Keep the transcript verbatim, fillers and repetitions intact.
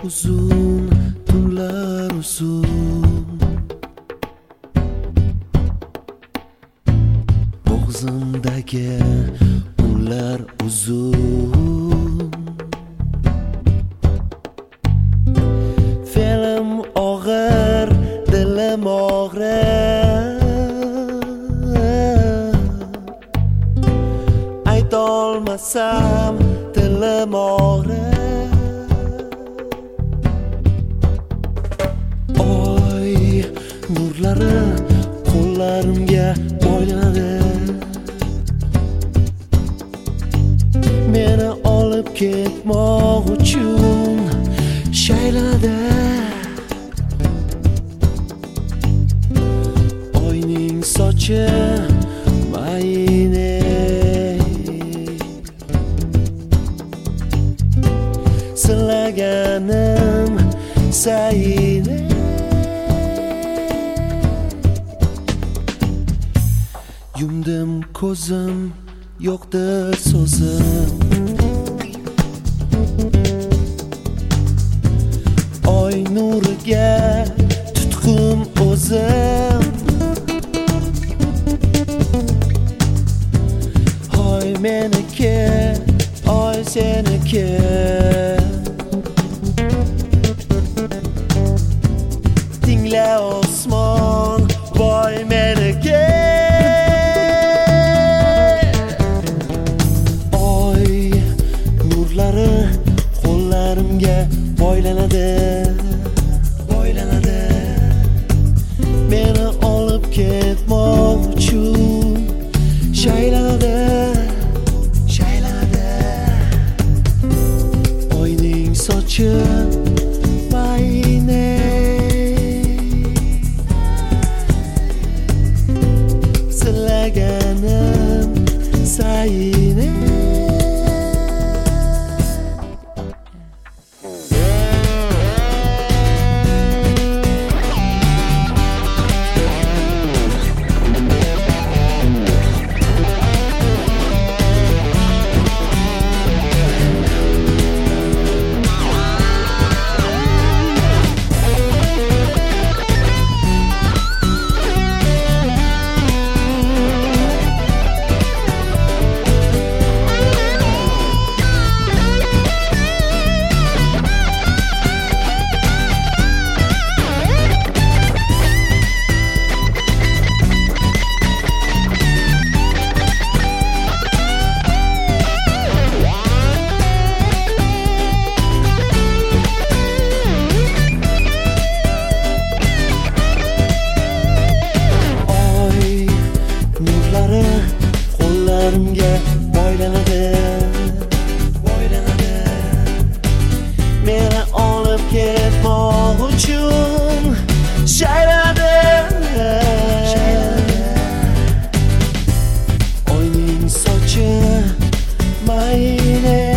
uzun, tunlar uzun. Bo'g'zimdagi unlar uzun. Fe'lim og'ir, dilim og'rir. Aytolmasam dilim og'rir. Oy nurlari qo'llarimga boylanadi. Meni olib ketmoq uchun shaylanadi. Oyning sochi mayne, silaganim sayine. Yumdim ko'zim, yo'qdi so'zim. Oy nuriga tutqum o'zim. Oy meniki, oy seniki. Tingla osmon, voy meniki. Oy nurlari qo'llarimga boylanadi, boylanadi. Meni olib ketmoq uchun shaylanadi, shaylanadi. Oyning sochi mayne, silaganim sayine. Qo'llarimga boylanadi, boylanadi. Meni olib ketmoq uchun shaylanadi, shaylanadi. Oyning sochi mayne,